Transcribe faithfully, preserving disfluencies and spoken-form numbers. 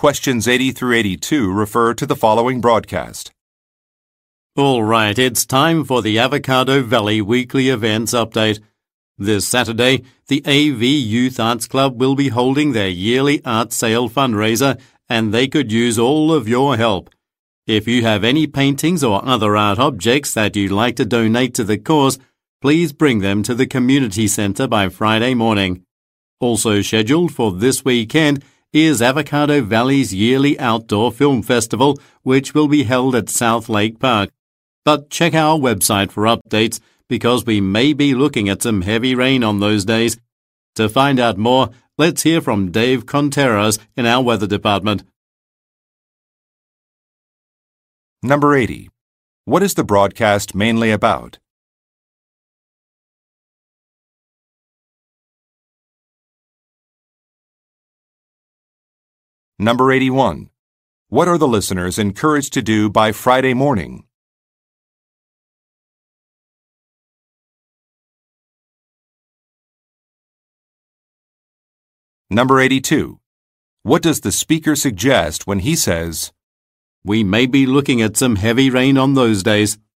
Questions eighty through eighty-two refer to the following broadcast. All right, it's time for the Avocado Valley Weekly Events Update. This Saturday, the A V Youth Arts Club will be holding their yearly art sale fundraiser, and they could use all of your help. If you have any paintings or other art objects that you'd like to donate to the cause, please bring them to the community centre by Friday morning. Also scheduled for this weekend is Avocado Valley's yearly outdoor film festival, which will be held at South Lake Park. But check our website for updates, because we may be looking at some heavy rain on those days. To find out more, let's hear from Dave Contreras in our weather department. Number eighty. What is the broadcast mainly about? Number eighty-one. What are the listeners encouraged to do by Friday morning? Number eighty-two. What does the speaker suggest when he says, "We may be looking at some heavy rain on those days"?